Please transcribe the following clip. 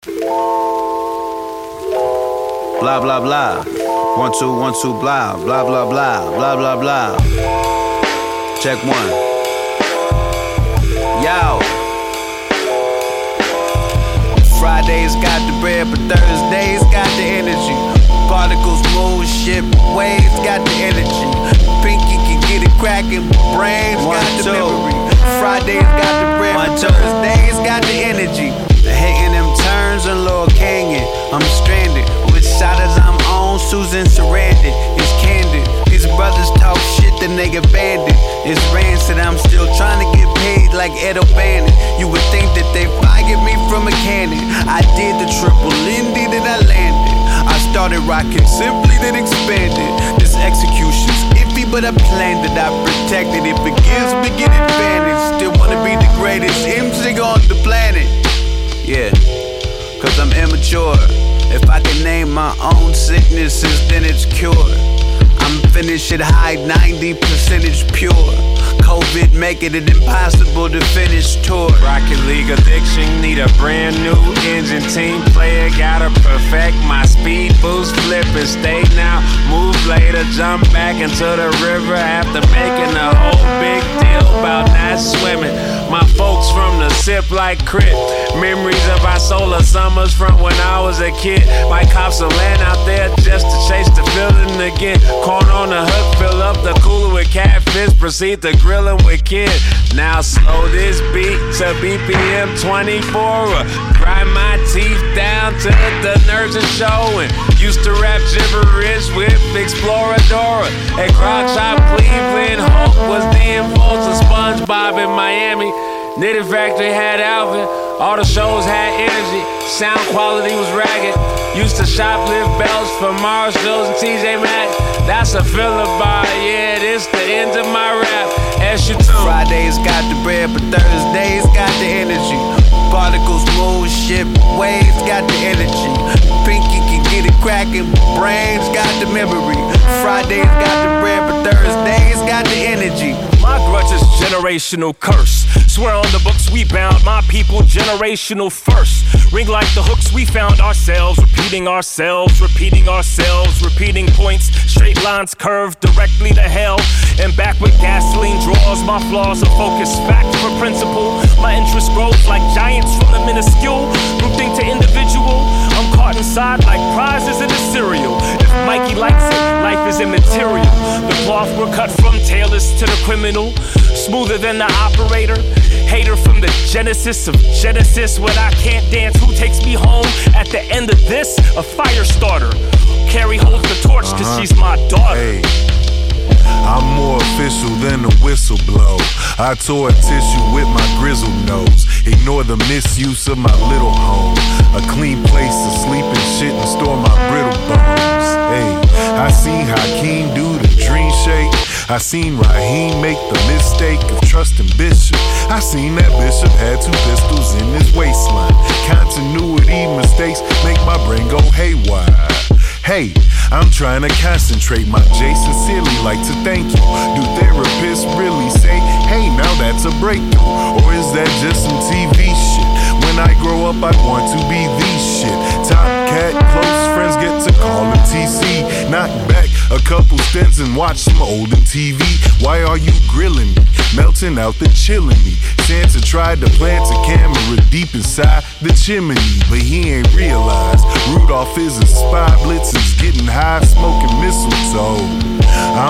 Blah, blah, blah. 1, 2, 1, 2, blah, blah, blah, blah, blah, blah, blah. Check 1. Yo. Fridays got the bread, but Thursdays got the energy. Particles move, shit, waves got the energy. Pinky can get it crackin', brains got the memory. Fridays got the bread, but Thursdays got the energy. Hitting them turns in Lower Canyon, I'm stranded. Which side as I'm on, Susan Sarandon. It's candid, these brothers talk shit, then they get banded. It's rancid, I'm still trying to get paid like Ed O'Bannon. You would think that they fired me from a cannon. I did the triple Lindy, then I landed. I started rocking simply, then expanded. This execution's iffy, but I planned it. I protected it, it gives me an advantage. Still wanna be the greatest MC on the planet. Yeah, cause I'm immature. If I can name my own sicknesses, then it's cured. I'm finished at high 90% pure. COVID making it impossible to finish tour. Rocket League addiction, need a brand new engine. Team player, gotta perfect my speed boost. Flip and stay now, move later. Jump back into the river after making a whole big deal about not swimming. My folks from the sip like crit. Memories of our solar summers from when I was a kid. My cops are land out there just to chase the feeling again. Corn on the hook, fill up the cooler with catfish. Proceed to grilling with kid. Now slow this beat to BPM 24. Grind my teeth down to the nerves are showing. Used to rap gibberish with Exploradora. At Croc Shop Cleveland, Hulk was the influence of SpongeBob in Miami. Knitted Factory had Alvin. All the shows had energy. Sound quality was ragged. Used to shoplift belts for Marshalls and TJ Maxx. That's a filler bar, yeah, this the end of my rap. Fridays got the bread, but Thursdays got the energy. Particles move, shit, waves got the energy. Pinky can get it crackin', brains got the memory. Fridays got the bread, but Thursdays got the energy. My grudge is generational curse. Swear on the books we bound, my people generational first. Ring like the hooks we found ourselves, repeating ourselves, repeating ourselves, repeating points, straight lines curved directly to hell. And back with gasoline draws, my flaws are focused, fact for principle. My interest grows like giants from the minuscule, grouping to individual. I'm caught inside like prizes in a cereal. If Mikey likes it, life is immaterial. The cloth we're cut from, tailors to the criminal. Smoother than the operator. Hater from the genesis of Genesis. When I can't dance, who takes me home? At the end of this, a fire starter. Carrie holds the torch cause she's my daughter. Hey. I'm more official than a whistle blow. I tore a tissue with my grizzled nose. Ignore the misuse of my little home. A clean place to sleep and shit and store my brittle bones. Hey, I seen Hakeem do the dream shake. I seen Raheem make the mistake of trusting Bishop. I seen that Bishop had 2 pistols in his waistline. Continuity mistakes make my brain go haywire. Hey, I'm trying to concentrate. My J sincerely like to thank you. Do therapists really say, hey, now that's a breakthrough? Or is that just some TV shit? When I grow up, I want to be the shit. Top cat, close friends get to call him TC. Knock back a couple stints and watch some olden TV. Why are you grilling me? Melting out the chillin' me. Santa tried to plant a camera deep inside the chimney, but he ain't realized Rudolph is a spy, Blitz is getting high, smoking mistletoe.